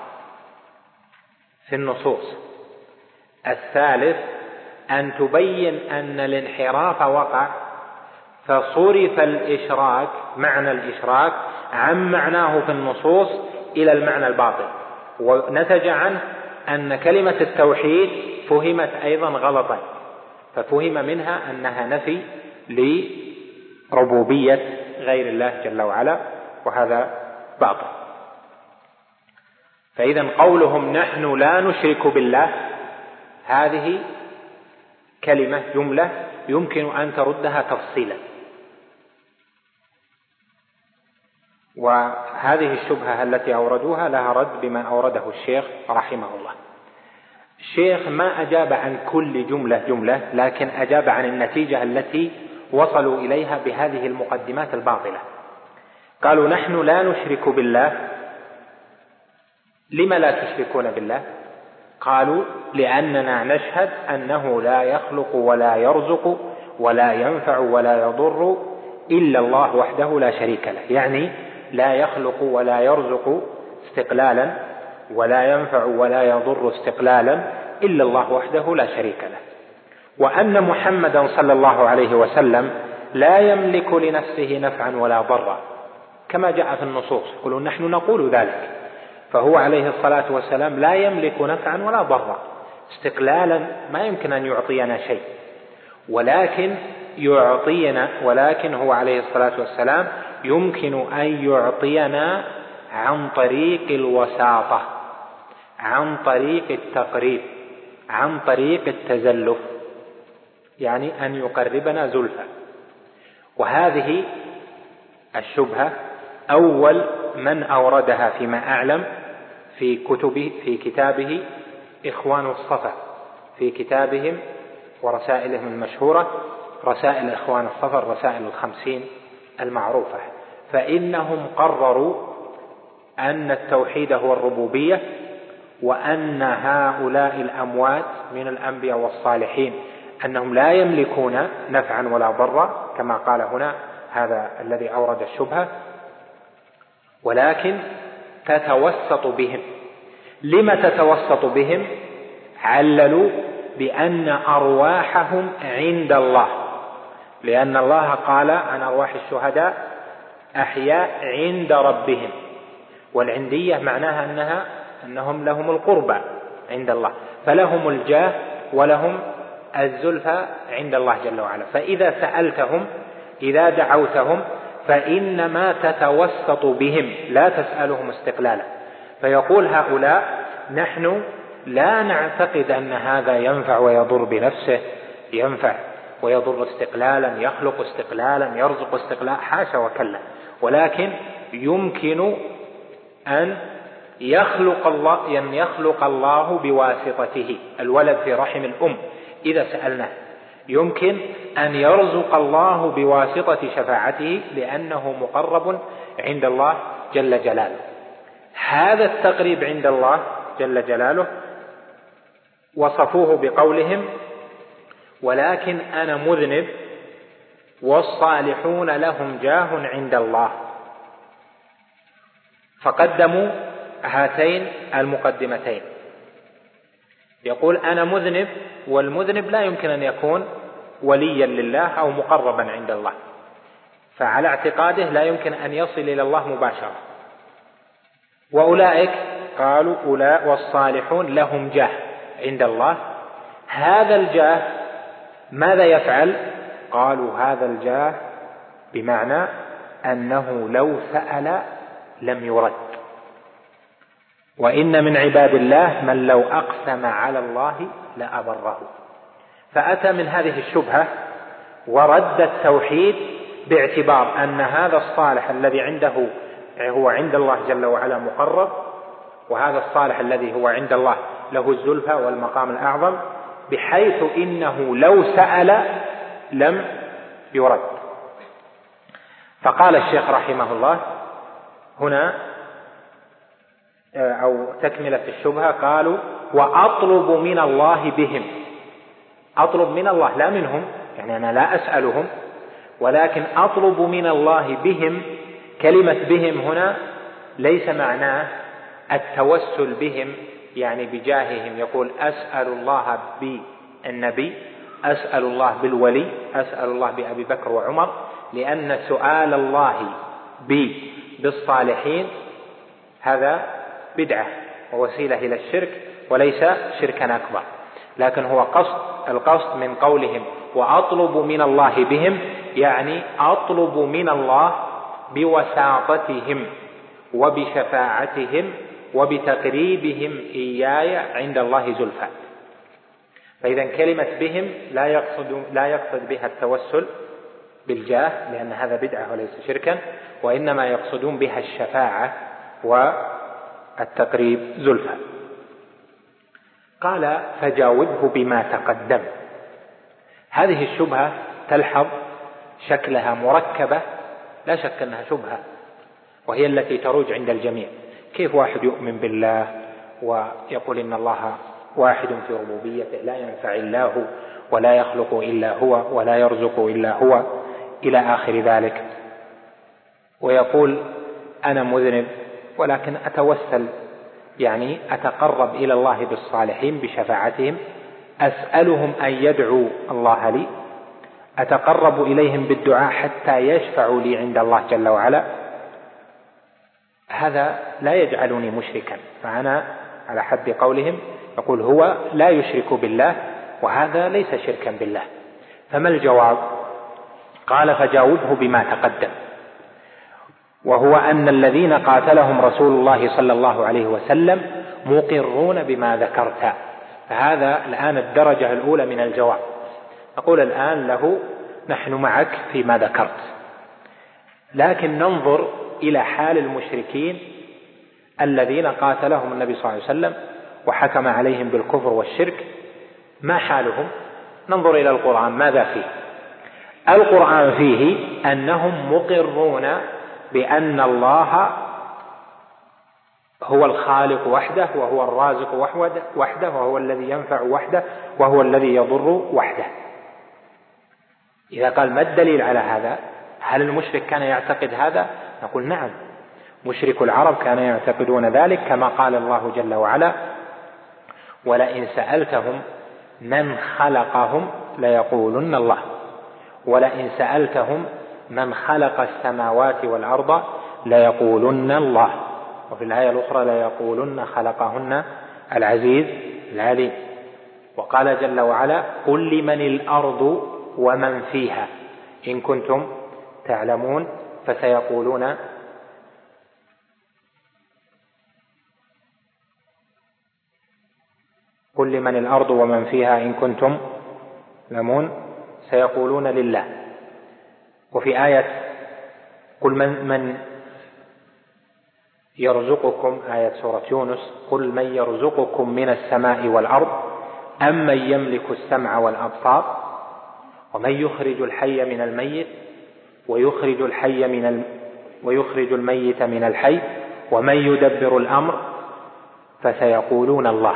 في النصوص. الثالث أن تبين أن الانحراف وقع فصرف الإشراك معنى الإشراك عن معناه في النصوص إلى المعنى الباطل، ونتج عنه أن كلمة التوحيد فهمت أيضا غلطا، ففهم منها أنها نفي لربوبية غير الله جل وعلا، وهذا باطل. فإذا قولهم نحن لا نشرك بالله هذه كلمة جملة يمكن أن تردها تفصيلا، وهذه الشبهة التي أوردوها لها رد بما أورده الشيخ رحمه الله. الشيخ ما أجاب عن كل جملة جملة، لكن أجاب عن النتيجة التي وصلوا إليها بهذه المقدمات الباطلة. قالوا نحن لا نشرك بالله. لما لا تشركون بالله؟ قالوا لأننا نشهد أنه لا يخلق ولا يرزق ولا ينفع ولا يضر إلا الله وحده لا شريك له، يعني لا يخلق ولا يرزق استقلالا ولا ينفع ولا يضر استقلالا إلا الله وحده لا شريك له، وأن محمدا صلى الله عليه وسلم لا يملك لنفسه نفعا ولا ضرا كما جاء في النصوص. يقولون نحن نقول ذلك، فهو عليه الصلاة والسلام لا يملك نفعا ولا ضرا استقلالا، ما يمكن أن يعطينا شيء، ولكن يعطينا ولكن هو عليه الصلاة والسلام يمكن أن يعطينا عن طريق الوساطة، عن طريق التقريب، عن طريق التزلف، يعني أن يقربنا زلفى. وهذه الشبهة أول من أوردها فيما أعلم في كتبه في كتابه إخوان الصفا، في كتابهم ورسائلهم المشهورة رسائل إخوان الصفا، الرسائل الخمسين المعروفة، فإنهم قرروا أن التوحيد هو الربوبية، وأن هؤلاء الأموات من الأنبياء والصالحين أنهم لا يملكون نفعا ولا ضرا كما قال هنا هذا الذي أورد الشبهة، ولكن تتوسط بهم. لما تتوسط بهم؟ عللوا بأن أرواحهم عند الله، لأن الله قال عن أرواح الشهداء أحياء عند ربهم، والعندية معناها أنها أنهم لهم القربى عند الله، فلهم الجاه ولهم الزلفى عند الله جل وعلا. فإذا سألتهم إذا دعوتهم فإنما تتوسط بهم لا تسألهم استقلالا. فيقول هؤلاء نحن لا نعتقد أن هذا ينفع ويضر بنفسه، ينفع ويضر استقلالا، يخلق استقلالا، يرزق استقلالا، حاشا وكلا، ولكن يمكن أن يخلق الله أن يخلق الله بواسطته الولد في رحم الأم إذا سألناه، يمكن أن يرزق الله بواسطة شفاعته لأنه مقرب عند الله جل جلاله. هذا التقريب عند الله جل جلاله وصفوه بقولهم ولكن أنا مذنب والصالحون لهم جاه عند الله، فقدموا هاتين المقدمتين. يقول أنا مذنب، والمذنب لا يمكن أن يكون وليا لله أو مقربا عند الله، فعلى اعتقاده لا يمكن أن يصل إلى الله مباشرة. وأولئك قالوا أولئك والصالحون لهم جاه عند الله، هذا الجاه ماذا يفعل؟ قالوا هذا الجاه بمعنى أنه لو سأل لم يرد، وإن من عباد الله من لو أقسم على الله لأبره. فأتى من هذه الشبهة ورد التوحيد باعتبار أن هذا الصالح الذي عنده هو عند الله جل وعلا مقرب، وهذا الصالح الذي هو عند الله له الزلفى والمقام الأعظم، بحيث إنه لو سأل لم يرد. فقال الشيخ رحمه الله هنا أو تكملة الشبهة، قالوا وأطلب من الله بهم. أطلب من الله لا منهم، يعني أنا لا أسألهم، ولكن أطلب من الله بهم. كلمة بهم هنا ليس معناه التوسل بهم يعني بجاههم، يقول أسأل الله بالنبي، أسأل الله بالولي، أسأل الله بأبي بكر وعمر، لأن سؤال الله بالصالحين هذا بدعة ووسيلة إلى الشرك وليس شركا أكبر. لكن هو قصد القصد من قولهم وأطلب من الله بهم، يعني أطلب من الله بوساطتهم وبشفاعتهم وبتقريبهم إياي عند الله زلفى. فإذا كلمة بهم لا يقصد, لا يقصد بها التوسل بالجاه، لأن هذا بدعة وليس شركا، وإنما يقصدون بها الشفاعة والتقريب زلفى. قال فجاوبه بما تقدم. هذه الشبهة تلحظ شكلها مركبة، لا شك أنها شبهة، وهي التي تروج عند الجميع. كيف واحد يؤمن بالله ويقول إن الله واحد في ربوبيته لا ينفع إلا هو ولا يخلق إلا هو ولا يرزق إلا هو إلى آخر ذلك، ويقول أنا مذنب ولكن أتوسل، يعني أتقرب إلى الله بالصالحين بشفاعتهم، أسألهم أن يدعوا الله لي، أتقرب إليهم بالدعاء حتى يشفعوا لي عند الله جل وعلا. هذا لا يجعلني مشركا، فأنا على حد قولهم يقول هو لا يشرك بالله، وهذا ليس شركا بالله. فما الجواب؟ قال فجاوبه بما تقدم، وهو أن الذين قاتلهم رسول الله صلى الله عليه وسلم مقرون بما ذكرت. فهذا الآن الدرجة الأولى من الجواب. نقول الآن له نحن معك فيما ذكرت، لكن ننظر إلى حال المشركين الذين قاتلهم النبي صلى الله عليه وسلم وحكم عليهم بالكفر والشرك، ما حالهم؟ ننظر إلى القرآن ماذا فيه. القرآن فيه أنهم مقرون بأن الله هو الخالق وحده، وهو الرازق وحده، وهو الذي ينفع وحده، وهو الذي يضر وحده. إذا قال ما الدليل على هذا؟ هل المشرك كان يعتقد هذا؟ نقول نعم، مشرك العرب كانوا يعتقدون ذلك، كما قال الله جل وعلا ولئن سألتهم من خلقهم ليقولن الله، ولئن سألتهم من خلق السماوات والأرض ليقولن الله، وفي الآية الأخرى ليقولن خلقهن العزيز العليم. وقال جل وعلا قل لمن الأرض ومن فيها إن كنتم تعلمون فسيقولون قل لمن الأرض ومن فيها إن كنتم تعلمون سيقولون لله. وفي آية قل من, من يرزقكم، آية سورة يونس، قل من يرزقكم من السماء والأرض أم من يملك السمع والأبصار ومن يخرج الحي من الميت ويخرج الحي من الم... ويخرج الميت من الحي ومن يدبر الأمر فسيقولون الله.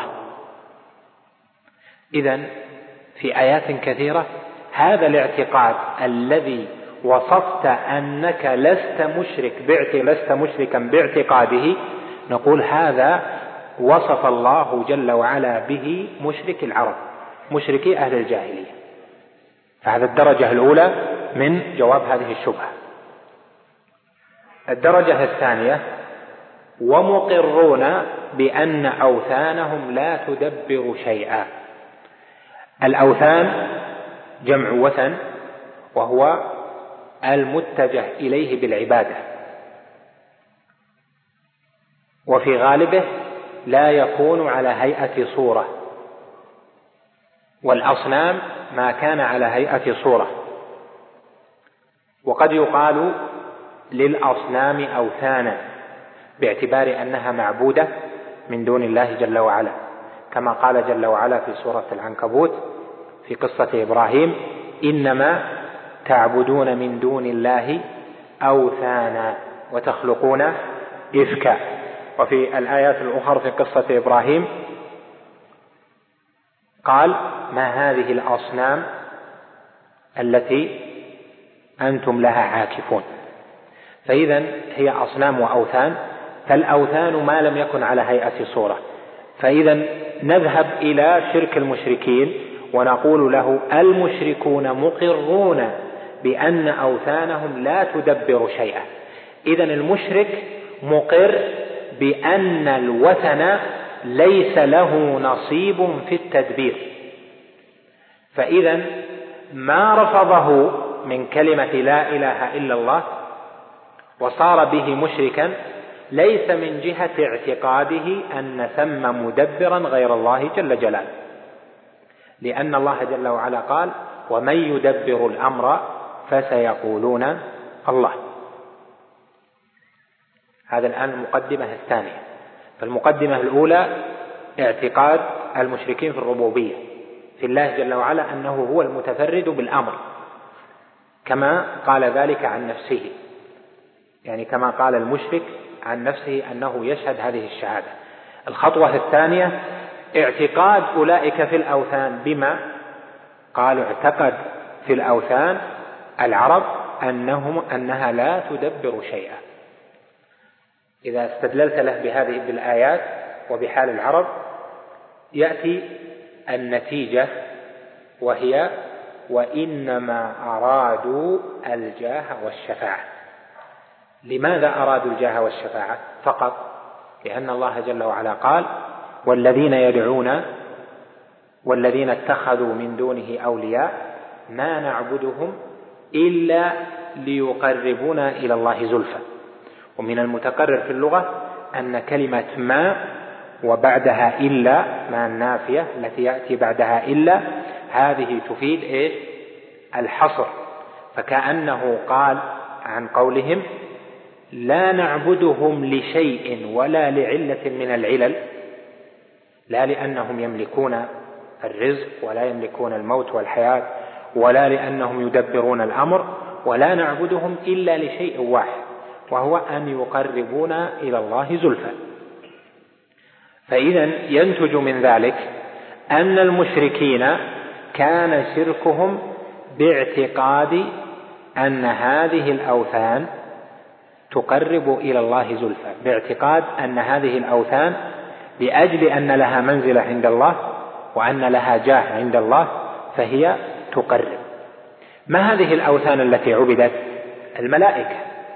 إذن في آيات كثيرة هذا الاعتقاد الذي وصفت أنك لست مشرك لست مشركا باعتقاده، نقول هذا وصف الله جل وعلا به مشرك العرب، مشركي أهل الجاهلية. فهذا الدرجة الأولى من جواب هذه الشبهة. الدرجة الثانية ومقرون بأن أوثانهم لا تدبر شيئا. الأوثان جمع وثن، وهو المتجه إليه بالعبادة، وفي غالبه لا يكون على هيئة صورة، والأصنام ما كان على هيئة صورة. وقد يقال للأصنام أوثانا باعتبار أنها معبودة من دون الله جل وعلا، كما قال جل وعلا في سورة العنكبوت في قصة إبراهيم: إنما تعبدون من دون الله أوثانا وتخلقون إفكا. وفي الآيات الأخرى في قصة إبراهيم قال: ما هذه الأصنام التي أنتم لها عاكفون. فإذا هي أصنام وأوثان، فالأوثان ما لم يكن على هيئة صورة. فإذا نذهب إلى شرك المشركين ونقول له: المشركون مقرون بأن أوثانهم لا تدبر شيئا. إذا المشرك مقر بأن الوثن ليس له نصيب في التدبير، فإذا ما رفضه من كلمة لا إله إلا الله وصار به مشركا ليس من جهة اعتقاده أن ثم مدبرا غير الله جل جلاله، لأن الله جل وعلا قال: ومن يدبر الأمر فسيقولون الله. هذا الآن المقدمة الثانية. فالمقدمة الأولى اعتقاد المشركين في الربوبية في الله جل وعلا أنه هو المتفرد بالأمر، كما قال ذلك عن نفسه، يعني كما قال المشرك عن نفسه أنه يشهد هذه الشهادة. الخطوة الثانية اعتقاد أولئك في الأوثان بما قالوا: اعتقد في الأوثان العرب أنهم أنها لا تدبر شيئا. إذا استدللت له بهذه بالآيات وبحال العرب يأتي النتيجة، وهي: وإنما أرادوا الجاه والشفاعة. لماذا أرادوا الجاه والشفاعة فقط؟ لأن الله جل وعلا قال: والذين يدعون والذين اتخذوا من دونه أولياء ما نعبدهم إلا ليقربونا إلى الله زلفى. ومن المتقرر في اللغة أن كلمة ما وبعدها إلا، ما النافية التي يأتي بعدها إلا، هذه تفيد إيش؟ الحصر. فكأنه قال عن قولهم: لا نعبدهم لشيء ولا لعلة من العلل، لا لأنهم يملكون الرزق ولا يملكون الموت والحياة ولا لأنهم يدبرون الأمر، ولا نعبدهم إلا لشيء واحد، وهو أن يقربونا إلى الله زلفى. فإذا ينتج من ذلك أن المشركين كان شركهم باعتقاد أن هذه الأوثان تقرب إلى الله زلفى، باعتقاد أن هذه الأوثان لأجل أن لها منزلة عند الله وأن لها جاه عند الله فهي تقرب. ما هذه الأوثان التي عبدت؟ الملائكة.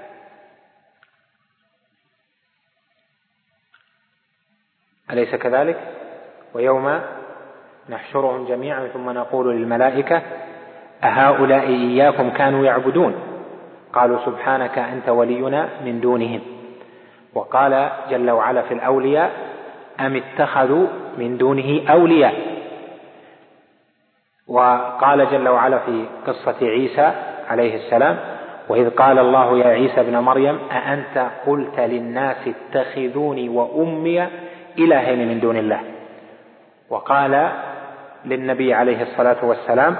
أليس كذلك؟ ويوم نحشرهم جميعا ثم نقول للملائكة أهؤلاء إياكم كانوا يعبدون؟ قالوا سبحانك أنت ولينا من دونهم. وقال جل وعلا في الأولياء أم اتخذوا من دونه أولياء. وقال جل وعلا في قصة عيسى عليه السلام: وإذ قال الله يا عيسى ابن مريم أأنت قلت للناس اتخذوني وأمي إلهين من دون الله. وقال للنبي عليه الصلاة والسلام: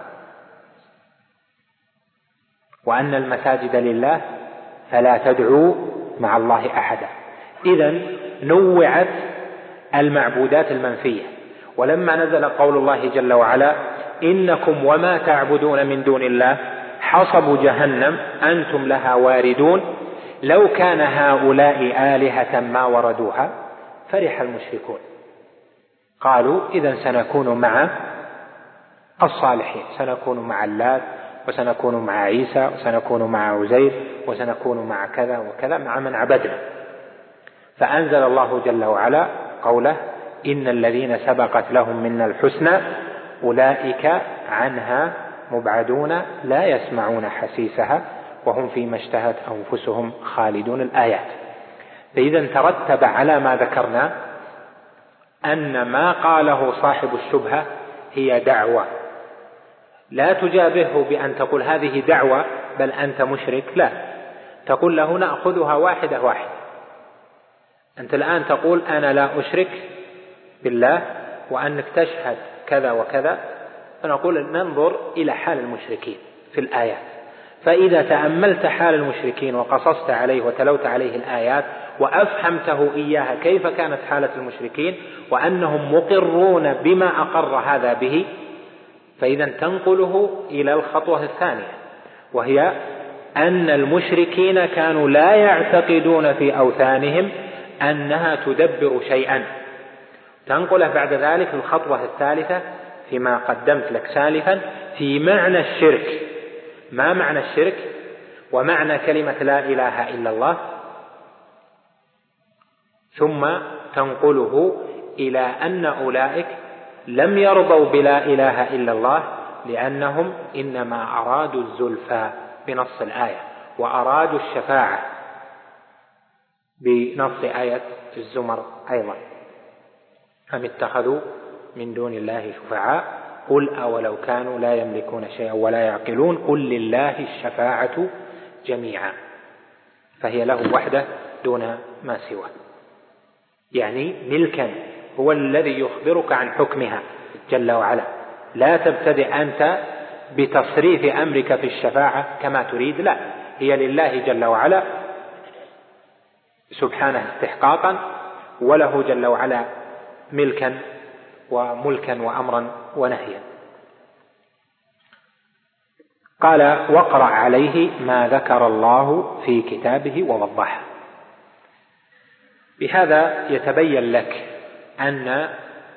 وأن المساجد لله فلا تدعوا مع الله أحدا. إذن نوعت المعبودات المنفية. ولما نزل قول الله جل وعلا: إنكم وما تعبدون من دون الله حصب جهنم أنتم لها واردون لو كان هؤلاء آلهة ما وردوها فرح المشركون. قالوا إذن سنكون مع الصالحين، سنكون مع اللات وسنكون مع عيسى وسنكون مع عزير وسنكون مع كذا وكذا، مع من عبدنا. فأنزل الله جل وعلا قوله: إن الذين سبقت لهم منا الحسنى أولئك عنها مبعدون لا يسمعون حسيسها وهم فيما اشتهت أنفسهم خالدون. الآيات. فإذا ترتب على ما ذكرنا أن ما قاله صاحب الشبهة هي دعوة، لا تجابهه بأن تقول هذه دعوة بل أنت مشرك، لا، تقول له نأخذها واحدة واحدة. أنت الآن تقول أنا لا أشرك بالله وأنك تشهد كذا وكذا، فنقول ننظر إلى حال المشركين في الآيات. فإذا تأملت حال المشركين وقصصت عليه وتلوت عليه الآيات وأفهمته إياها كيف كانت حالة المشركين وأنهم مقرون بما أقر هذا به، فإذا تنقله إلى الخطوة الثانية، وهي أن المشركين كانوا لا يعتقدون في أوثانهم أنها تدبر شيئا. تنقله بعد ذلك الخطوة الثالثة فيما قدمت لك سالفا في معنى الشرك. ما معنى الشرك ومعنى كلمة لا إله إلا الله، ثم تنقله إلى أن أولئك لم يرضوا بلا إله إلا الله لأنهم إنما أرادوا الزلفى بنص الآية وأرادوا الشفاعة بنص آية الزمر أيضا. أم اتخذوا من دون الله شفعاء قل أولو كانوا لا يملكون شيئا ولا يعقلون قل لله الشفاعة جميعا، فهي له وحده دون ما سواه، يعني ملكا هو الذي يخبرك عن حكمها جل وعلا. لا تبتدئ أنت بتصريف أمرك في الشفاعة كما تريد، لا، هي لله جل وعلا سبحانه استحقاقا، وله جل وعلا ملكا وملكا وأمرا ونهيا. قال واقرأ عليه ما ذكر الله في كتابه ووضحه. بهذا يتبين لك أن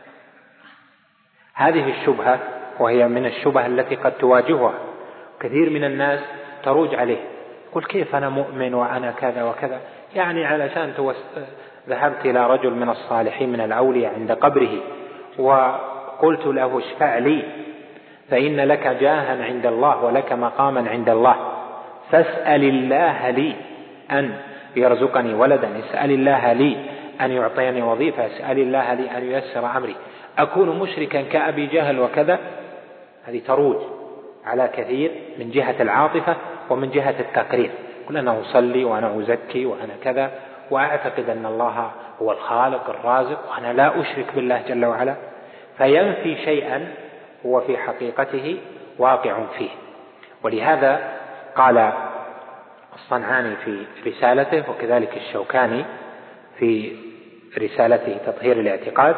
هذه الشبهة، وهي من الشبهة التي قد تواجهها كثير من الناس، تروج عليه، يقول كيف أنا مؤمن وأنا كذا وكذا، يعني علشان توس... ذهبت إلى رجل من الصالحين من الأولياء عند قبره وقلت له اشفع لي فإن لك جاها عند الله ولك مقاما عند الله، فاسأل الله لي أن يرزقني ولدا، اسأل الله لي أن يعطيني وظيفة، اسأل الله لي أن ييسر أمري، أكون مشركا كأبي جهل وكذا. هذه تروج على كثير من جهة العاطفة ومن جهة التقرير، قل أنا أصلي وأنا أزكي وأنا كذا وأعتقد أن الله هو الخالق الرازق وأنا لا أشرك بالله جل وعلا، فينفي شيئا هو في حقيقته واقع فيه. ولهذا قال الصنعاني في رسالته وكذلك الشوكاني في رسالته تطهير الاعتقاد،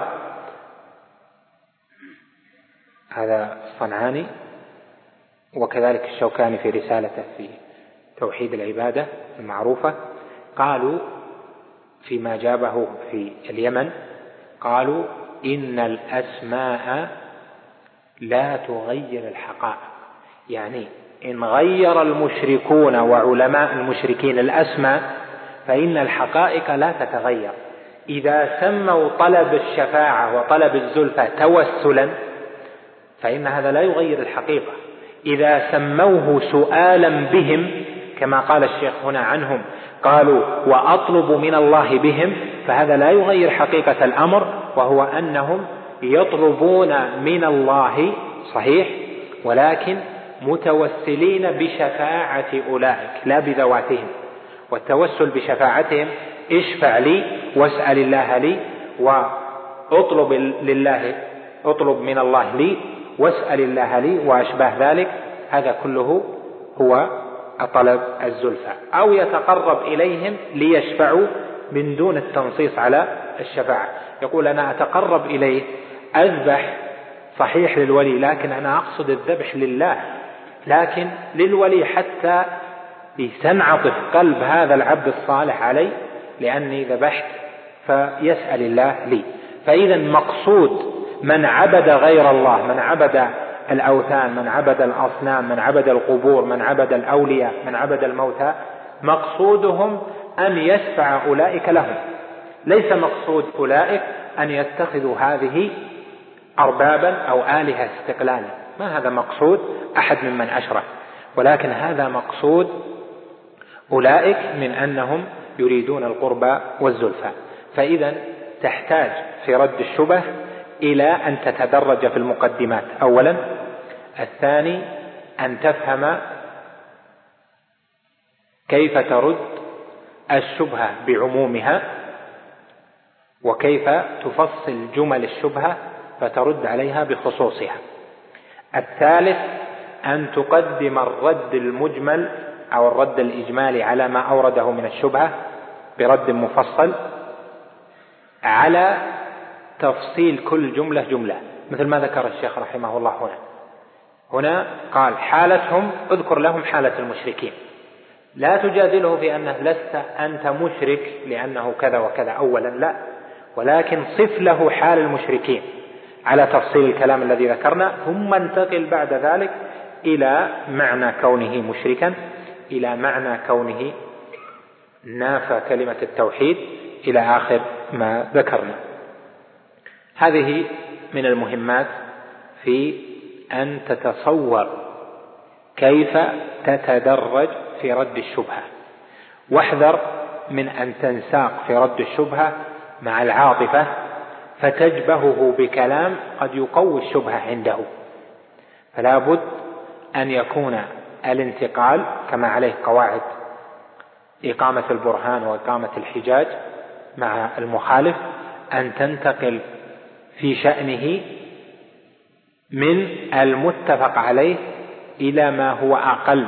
هذا الصنعاني وكذلك الشوكاني في رسالته في توحيد العبادة المعروفة، قالوا فيما جابه في اليمن، قالوا إن الأسماء لا تغير الحقائق، يعني إن غير المشركون وعلماء المشركين الأسماء فإن الحقائق لا تتغير. إذا سموا طلب الشفاعة وطلب الزلفى توسلا فإن هذا لا يغير الحقيقة. إذا سموه سؤالا بهم كما قال الشيخ هنا عنهم، قالوا وأطلب من الله بهم، فهذا لا يغير حقيقة الأمر، وهو أنهم يطلبون من الله صحيح ولكن متوسلين بشفاعة أولئك لا بذواتهم. والتوسل بشفاعتهم اشفع لي واسأل الله لي وأطلب لله أطلب من الله لي واسأل الله لي وأشباه ذلك، هذا كله هو طلب الزلفى، أو يتقرب إليهم ليشفعوا من دون التنصيص على الشفاعة. يقول أنا أتقرب إليه أذبح صحيح للولي لكن أنا أقصد الذبح لله، لكن للولي حتى ينعطف قلب هذا العبد الصالح علي لأني ذبحت فيسأل الله لي. فإذا مقصود من عبد غير الله، من عبد الأوثان، من عبد الأصنام، من عبد القبور، من عبد الأولياء، من عبد الموتى، مقصودهم أن يشفع أولئك لهم، ليس مقصود أولئك أن يتخذوا هذه أربابا أو آلهة استقلالا، ما هذا مقصود أحد ممن أشرك، ولكن هذا مقصود أولئك من أنهم يريدون القربى والزلفى. فإذا تحتاج في رد الشبه إلى أن تتدرج في المقدمات أولا. الثاني أن تفهم كيف ترد الشبهة بعمومها، وكيف تفصل جمل الشبهة فترد عليها بخصوصها. الثالث أن تقدم الرد المجمل أو الرد الإجمالي على ما أورده من الشبهة برد مفصل على تفصيل كل جملة جملة، مثل ما ذكر الشيخ رحمه الله هنا. هنا قال حالتهم، اذكر لهم حالة المشركين، لا تجادله في أنه لست أنت مشرك لأنه كذا وكذا أولا، لا، ولكن صف له حال المشركين على تفصيل الكلام الذي ذكرنا، ثم انتقل بعد ذلك إلى معنى كونه مشركا، إلى معنى كونه نافى كلمة التوحيد، إلى آخر ما ذكرنا. هذه من المهمات في أن تتصور كيف تتدرج في رد الشبهة، واحذر من أن تنساق في رد الشبهة مع العاطفة فتجبهه بكلام قد يقوي الشبهة عنده. فلا بد أن يكون الانتقال كما عليه قواعد إقامة البرهان وإقامة الحجاج مع المخالف، أن تنتقل في شأنه من المتفق عليه إلى ما هو أقل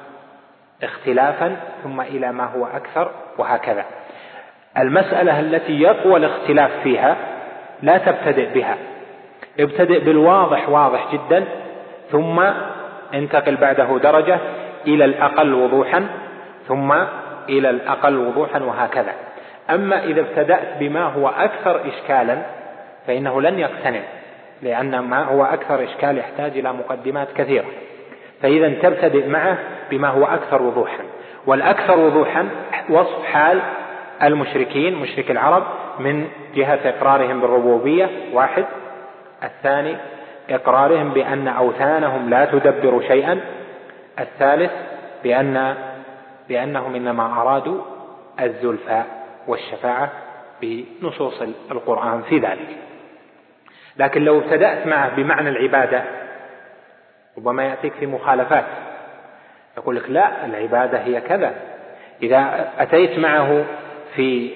اختلافا، ثم إلى ما هو أكثر، وهكذا. المسألة التي يقوى الاختلاف فيها لا تبتدئ بها، ابتدئ بالواضح واضح جدا، ثم انتقل بعده درجة إلى الأقل وضوحا، ثم إلى الأقل وضوحا، وهكذا. أما إذا ابتدأت بما هو أكثر إشكالا فإنه لن يقتنع، لأن ما هو أكثر إشكال يحتاج إلى مقدمات كثيرة. فإذا تبتدئ معه بما هو أكثر وضوحا، والأكثر وضوحا وصف حال المشركين، مشرك العرب، من جهة إقرارهم بالربوبية واحد. الثاني إقرارهم بأن أوثانهم لا تدبر شيئا. الثالث بأن بأنهم إنما أرادوا الزلفاء والشفاعة بنصوص القرآن في ذلك. لكن لو ابتدأت معه بمعنى العبادة ربما يأتيك في مخالفات، يقول لك لا، العبادة هي كذا. إذا أتيت معه في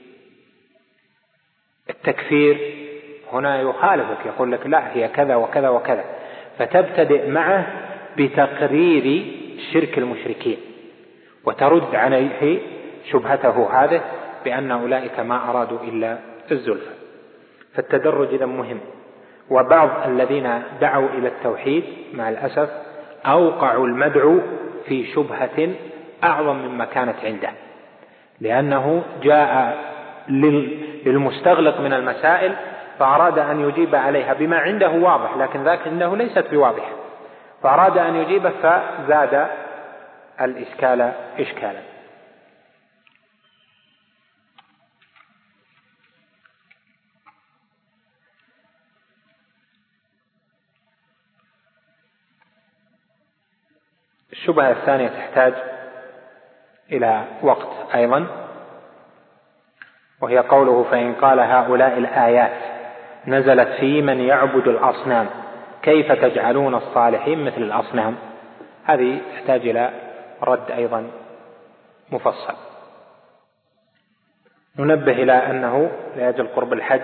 التكفير هنا يخالفك، يقول لك لا، هي كذا وكذا وكذا. فتبتدئ معه بتقرير شرك المشركين وترد عليه شبهته هذه بأن أولئك ما أرادوا إلا الزلفى. فالتدرج إذا مهم. وبعض الذين دعوا إلى التوحيد مع الأسف أوقعوا المدعو في شبهة أعظم مما كانت عنده، لأنه جاء للمستغلق من المسائل فأراد أن يجيب عليها بما عنده واضح، لكن ذاك عنده ليست بواضحة، فأراد أن يجيب فزاد الإشكال إشكالا. الشبهة الثانية تحتاج إلى وقت أيضا، وهي قوله فإن قال هؤلاء الآيات نزلت في من يعبد الأصنام كيف تجعلون الصالحين مثل الأصنام. هذه تحتاج إلى رد أيضا مفصل. ننبه إلى أنه لأجل قرب الحج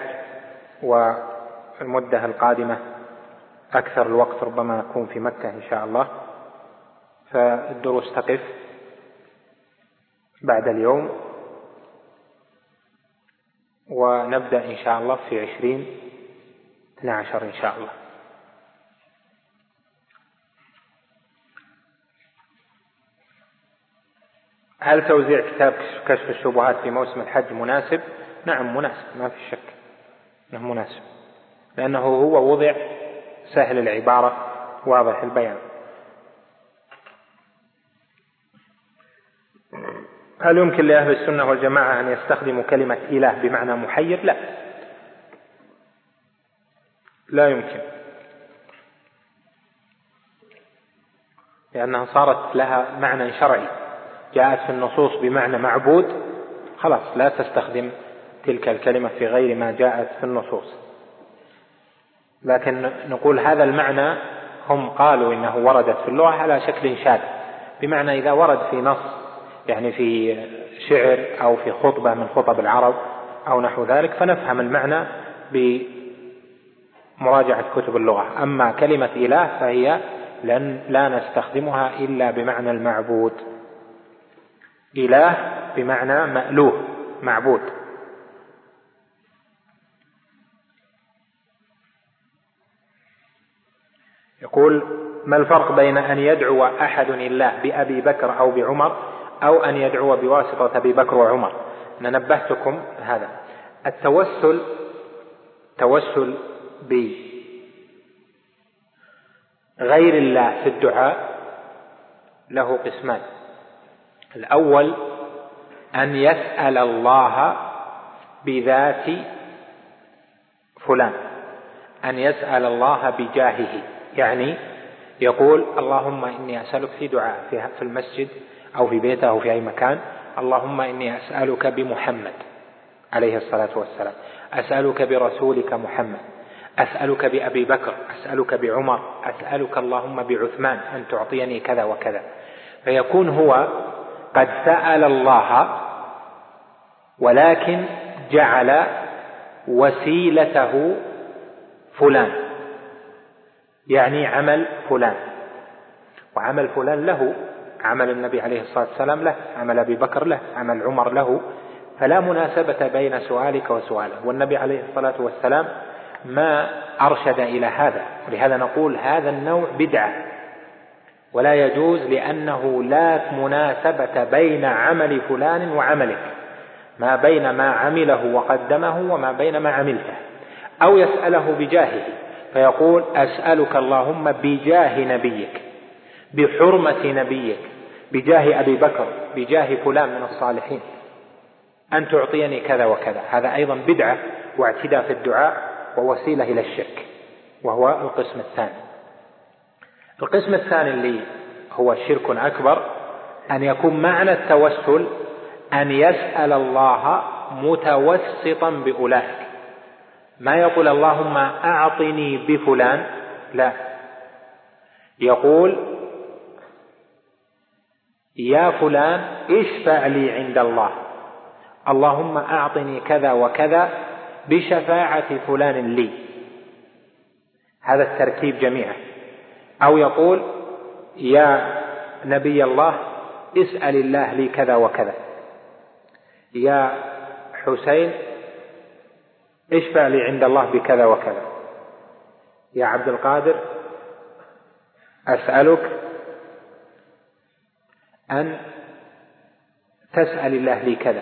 والمدة القادمة أكثر الوقت ربما نكون في مكة إن شاء الله، فالدروس تقف بعد اليوم، ونبدأ إن شاء الله في عشرين اثنى عشر إن شاء الله. هل توزيع كتاب كشف الشبهات في موسم الحج مناسب؟ نعم مناسب، ما في شك أنه مناسب، لأنه هو وضع سهل العبارة واضح البيان. هل يمكن لأهل السنة والجماعة أن يستخدموا كلمة إله بمعنى محير؟ لا، لا يمكن، لأنها صارت لها معنى شرعي، جاءت في النصوص بمعنى معبود، خلاص لا تستخدم تلك الكلمة في غير ما جاءت في النصوص. لكن نقول هذا المعنى هم قالوا إنه وردت في اللغة على شكل شاذ، بمعنى إذا ورد في نص، يعني في شعر أو في خطبة من خطب العرب أو نحو ذلك، فنفهم المعنى بمراجعة كتب اللغة. أما كلمة إله فهي لن لا نستخدمها إلا بمعنى المعبود. إله بمعنى مألوه، معبود. يقول: ما الفرق بين أن يدعو أحد الله بأبي بكر أو بعمر، أو أن يدعو بواسطة أبي بكر وعمر؟ ننبهتكم هذا. التوسل توسل بغير الله في الدعاء له قسمان. الأول أن يسأل الله بذات فلان، أن يسأل الله بجاهه، يعني يقول: اللهم إني أسألك في دعاء في المسجد أو في بيته أو في أي مكان، اللهم إني أسألك بمحمد عليه الصلاة والسلام، أسألك برسولك محمد، أسألك بأبي بكر، أسألك بعمر، أسألك اللهم بعثمان أن تعطيني كذا وكذا. فيكون هو قد سأل الله، ولكن جعل وسيلته فلان، يعني عمل فلان، وعمل فلان له، عمل النبي عليه الصلاة والسلام له، عمل أبي بكر له، عمل عمر له، فلا مناسبة بين سؤالك وسؤاله. والنبي عليه الصلاة والسلام ما أرشد إلى هذا، ولهذا نقول هذا النوع بدعة ولا يجوز، لأنه لا مناسبة بين عمل فلان وعملك، ما بين ما عمله وقدمه وما بين ما عملته. أو يسأله بجاهه، فيقول: أسألك اللهم بجاه نبيك، بحرمة نبيك، بجاه أبي بكر، بجاه فلان من الصالحين أن تعطيني كذا وكذا. هذا أيضا بدعة واعتداء في الدعاء ووسيلة إلى الشرك، وهو القسم الثاني. القسم الثاني اللي هو شرك أكبر، أن يكون معنى التوسل أن يسأل الله متوسطا بأولئك، ما يقول اللهم أعطني بفلان، لا، يقول: يا فلان اشفع لي عند الله، اللهم أعطني كذا وكذا بشفاعة فلان لي. هذا التركيب جميعا. أو يقول: يا نبي الله اسأل الله لي كذا وكذا، يا حسين اشفع لي عند الله بكذا وكذا، يا عبد القادر أسألك أن تسأل الله لي كذا،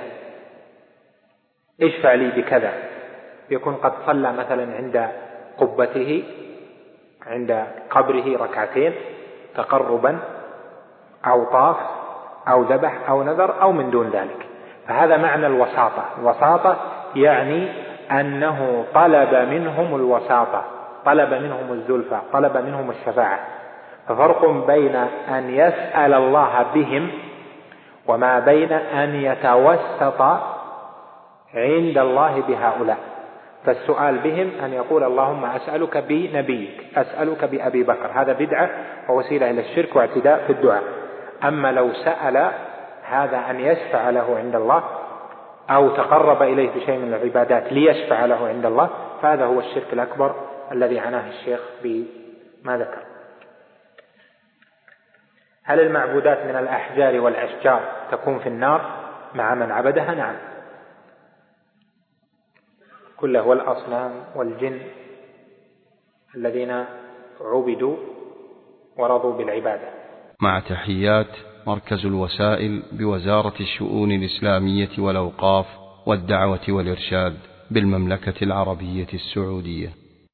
اشفع لي بكذا. يكون قد صلى مثلا عند قبته عند قبره ركعتين تقربا، أو طاف أو ذبح أو نذر أو من دون ذلك، فهذا معنى الوساطة. الوساطة يعني أنه طلب منهم الوساطة، طلب منهم الزلفى، طلب منهم الشفاعة. ففرق بين أن يسأل الله بهم وما بين أن يتوسط عند الله بهؤلاء. فالسؤال بهم أن يقول: اللهم أسألك بنبيك، أسألك بأبي بكر، هذا بدعة ووسيلة إلى الشرك واعتداء في الدعاء. أما لو سأل هذا أن يشفع له عند الله، أو تقرب إليه بشيء من العبادات ليشفع له عند الله، فهذا هو الشرك الأكبر الذي عناه الشيخ بما ذكر. هل المعبودات من الأحجار والأشجار تكون في النار مع من عبدها؟ نعم، كله، والأصنام والجن الذين عبدوا ورضوا بالعبادة. مع تحيات مركز الوسائل بوزارة الشؤون الإسلامية والأوقاف والدعوة والإرشاد بالمملكة العربية السعودية.